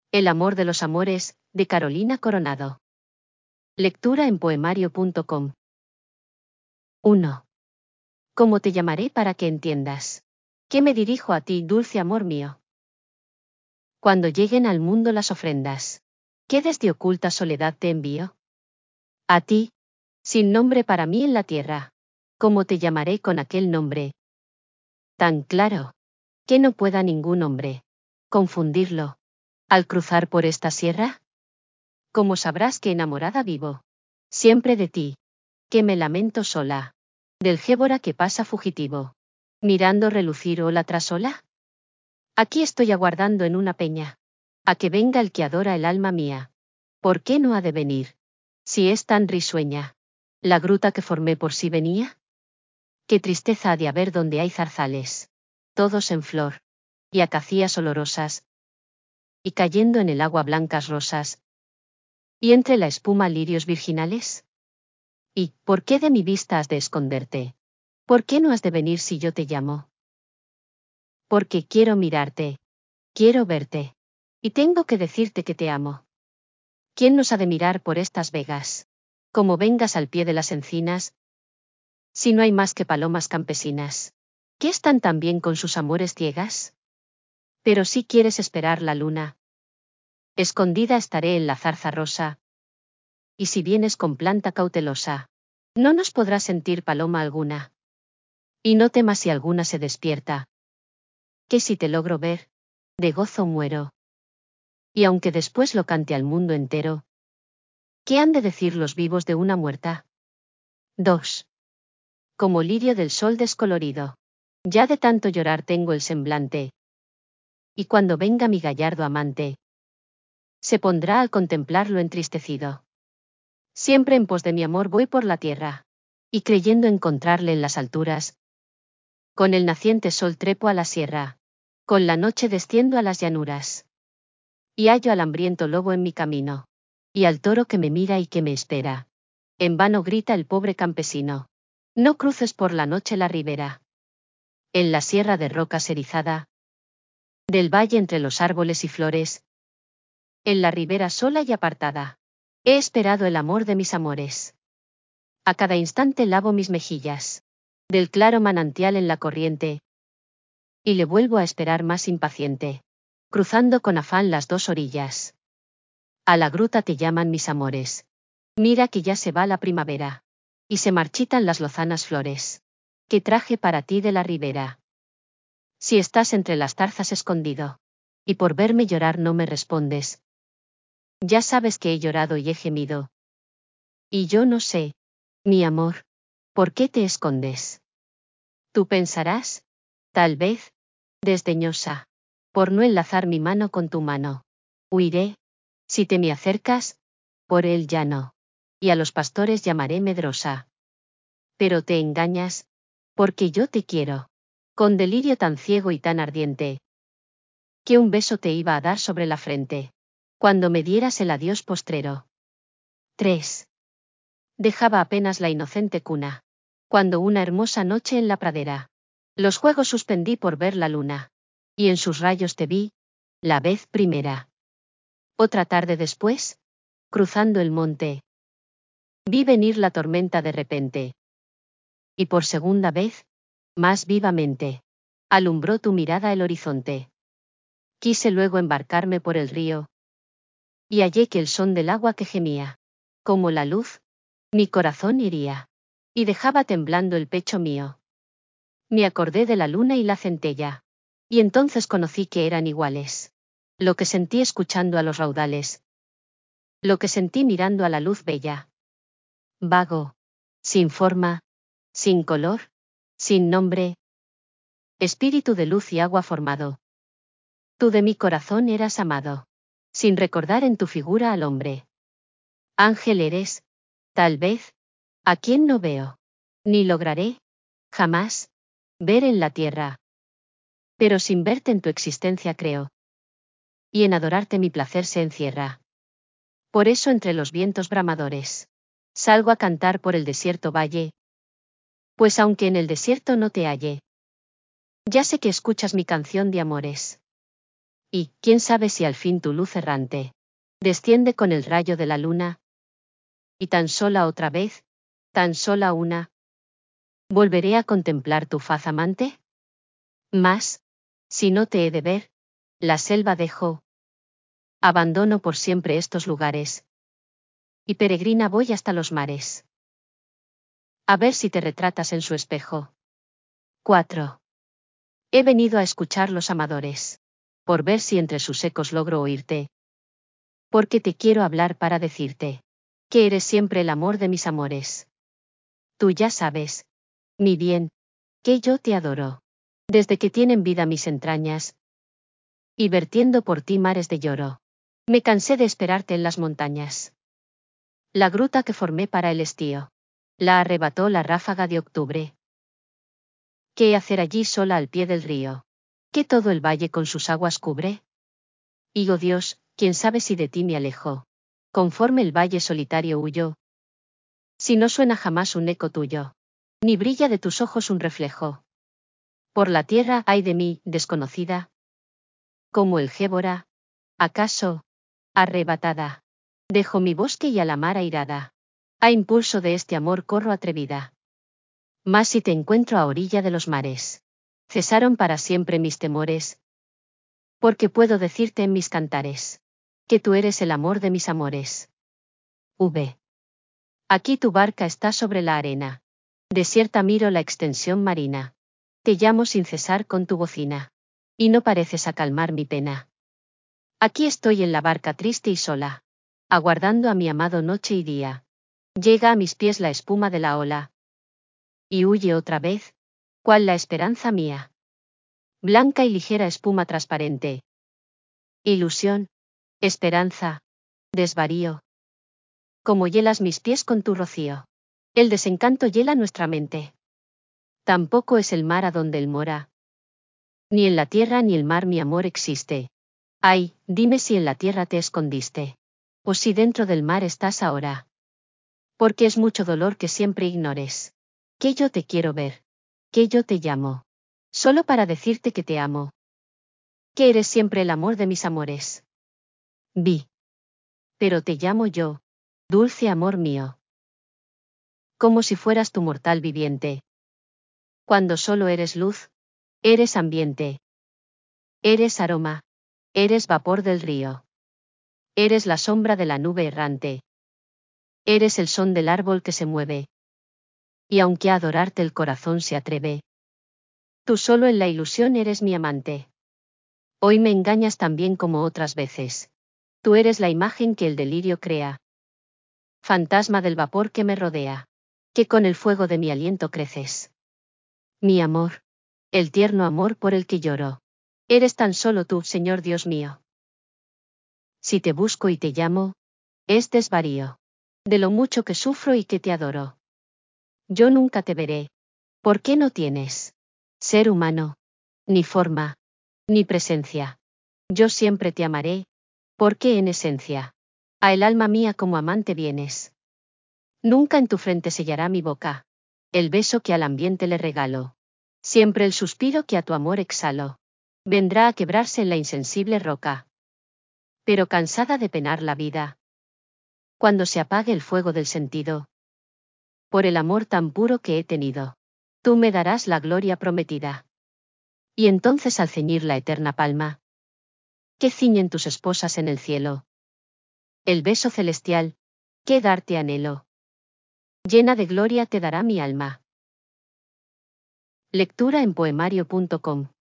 El amor de los amores, de Carolina Coronado. Lectura en poemario.com. 1. ¿Cómo te llamaré para que entiendas? ¿Qué me dirijo a ti, dulce amor mío? Cuando lleguen al mundo las ofrendas, ¿qué desde oculta soledad te envío? A ti, sin nombre para mí en la tierra, ¿cómo te llamaré con aquel nombre? Tan claro, que no pueda ningún hombre confundirlo, al cruzar por esta sierra. ¿Cómo sabrás que enamorada vivo? Siempre de ti, que me lamento sola, del gébora que pasa fugitivo, mirando relucir ola tras ola. Aquí estoy aguardando en una peña, a que venga el que adora el alma mía. ¿Por qué no ha de venir? Si es tan risueña, la gruta que formé por sí venía. Qué tristeza ha de haber donde hay zarzales, todos en flor, y acacias olorosas, y cayendo en el agua blancas rosas, y entre la espuma lirios virginales. ¿Y por qué de mi vista has de esconderte? ¿Por qué no has de venir si yo te llamo? Porque quiero mirarte, quiero verte, y tengo que decirte que te amo. ¿Quién nos ha de mirar por estas vegas? Como vengas al pie de las encinas, si no hay más que palomas campesinas, que están también con sus amores ciegas. Pero si quieres esperar la luna, escondida estaré en la zarza rosa, y si vienes con planta cautelosa, no nos podrá sentir paloma alguna. Y no temas si alguna se despierta, que si te logro ver, de gozo muero. Y aunque después lo cante al mundo entero, ¿qué han de decir los vivos de una muerta? 2. Como lirio del sol descolorido, ya de tanto llorar tengo el semblante, y cuando venga mi gallardo amante, se pondrá al contemplarlo entristecido. Siempre en pos de mi amor voy por la tierra, y creyendo encontrarle en las alturas, con el naciente sol trepo a la sierra, con la noche desciendo a las llanuras, y hallo al hambriento lobo en mi camino, y al toro que me mira y que me espera. En vano grita el pobre campesino: no cruces por la noche la ribera. En la sierra de rocas erizada, del valle entre los árboles y flores, en la ribera sola y apartada, he esperado el amor de mis amores. A cada instante lavo mis mejillas, del claro manantial en la corriente, y le vuelvo a esperar más impaciente, cruzando con afán las dos orillas. A la gruta te llaman mis amores. Mira que ya se va la primavera, y se marchitan las lozanas flores, que traje para ti de la ribera. Si estás entre las zarzas escondido, y por verme llorar no me respondes, ya sabes que he llorado y he gemido. Y yo no sé, mi amor, ¿por qué te escondes? Tú pensarás, tal vez, desdeñosa, por no enlazar mi mano con tu mano. Huiré, si te me acercas, por el llano, y a los pastores llamaré medrosa. Pero te engañas, porque yo te quiero, con delirio tan ciego y tan ardiente, que un beso te iba a dar sobre la frente, cuando me dieras el adiós postrero. 3. Dejaba apenas la inocente cuna, cuando una hermosa noche en la pradera, los juegos suspendí por ver la luna, y en sus rayos te vi, la vez primera. Otra tarde después, cruzando el monte, vi venir la tormenta de repente, y por segunda vez, más vivamente, alumbró tu mirada el horizonte. Quise luego embarcarme por el río, y hallé que el son del agua que gemía, como la luz, mi corazón hería, y dejaba temblando el pecho mío. Me acordé de la luna y la centella, y entonces conocí que eran iguales. Lo que sentí escuchando a los raudales, lo que sentí mirando a la luz bella. Vago, sin forma, sin color, sin nombre, espíritu de luz y agua formado. Tú de mi corazón eras amado, sin recordar en tu figura al hombre. Ángel eres, tal vez, a quien no veo, ni lograré, jamás, ver en la tierra. Pero sin verte en tu existencia creo, y en adorarte mi placer se encierra. Por eso entre los vientos bramadores, salgo a cantar por el desierto valle, pues aunque en el desierto no te halle, ya sé que escuchas mi canción de amores. Y, quién sabe si al fin tu luz errante desciende con el rayo de la luna, y tan sola otra vez, tan sola una, ¿volveré a contemplar tu faz amante? Mas, si no te he de ver, la selva dejo, abandono por siempre estos lugares, y peregrina voy hasta los mares. A ver si te retratas en su espejo. 4. He venido a escuchar los amadores, por ver si entre sus ecos logro oírte, porque te quiero hablar para decirte que eres siempre el amor de mis amores. Tú ya sabes, mi bien, que yo te adoro, desde que tienen vida mis entrañas, y vertiendo por ti mares de lloro, me cansé de esperarte en las montañas. La gruta que formé para el estío, la arrebató la ráfaga de octubre. ¿Qué hacer allí sola al pie del río, que todo el valle con sus aguas cubre? Y oh Dios, quién sabe si de ti me alejo, conforme el valle solitario huyó, si no suena jamás un eco tuyo, ni brilla de tus ojos un reflejo. Por la tierra hay de mí, desconocida, como el Gébora, acaso, arrebatada, dejo mi bosque y a la mar airada, a impulso de este amor corro atrevida. Mas si te encuentro a orilla de los mares, cesaron para siempre mis temores, porque puedo decirte en mis cantares, que tú eres el amor de mis amores. V. Aquí tu barca está sobre la arena, desierta miro la extensión marina, te llamo sin cesar con tu bocina, y no pareces acalmar mi pena. Aquí estoy en la barca triste y sola, aguardando a mi amado noche y día. Llega a mis pies la espuma de la ola, y huye otra vez, cual la esperanza mía. Blanca y ligera espuma transparente. Ilusión, esperanza, desvarío. Como hielas mis pies con tu rocío. El desencanto hiela nuestra mente. Tampoco es el mar a donde él mora. Ni en la tierra ni el mar mi amor existe. Ay, dime si en la tierra te escondiste, o si dentro del mar estás ahora. Porque es mucho dolor que siempre ignores, que yo te quiero ver, que yo te llamo, solo para decirte que te amo, que eres siempre el amor de mis amores. Vi. Pero te llamo yo, dulce amor mío. Como si fueras tu mortal viviente. Cuando solo eres luz, eres ambiente. Eres aroma, eres vapor del río. Eres la sombra de la nube errante. Eres el son del árbol que se mueve. Y aunque a adorarte el corazón se atreve, tú solo en la ilusión eres mi amante. Hoy me engañas tan bien como otras veces. Tú eres la imagen que el delirio crea. Fantasma del vapor que me rodea, que con el fuego de mi aliento creces. Mi amor, el tierno amor por el que lloro. Eres tan solo tú, Señor Dios mío. Si te busco y te llamo, es desvarío, de lo mucho que sufro y que te adoro. Yo nunca te veré, ¿por qué no tienes ser humano, ni forma, ni presencia? Yo siempre te amaré, porque en esencia, a el alma mía como amante vienes. Nunca en tu frente sellará mi boca el beso que al ambiente le regalo. Siempre el suspiro que a tu amor exhalo vendrá a quebrarse en la insensible roca. Pero cansada de penar la vida, cuando se apague el fuego del sentido, por el amor tan puro que he tenido, tú me darás la gloria prometida. Y entonces al ceñir la eterna palma, que ciñen tus esposas en el cielo, el beso celestial, que darte anhelo, llena de gloria te dará mi alma. Lectura en poemario.com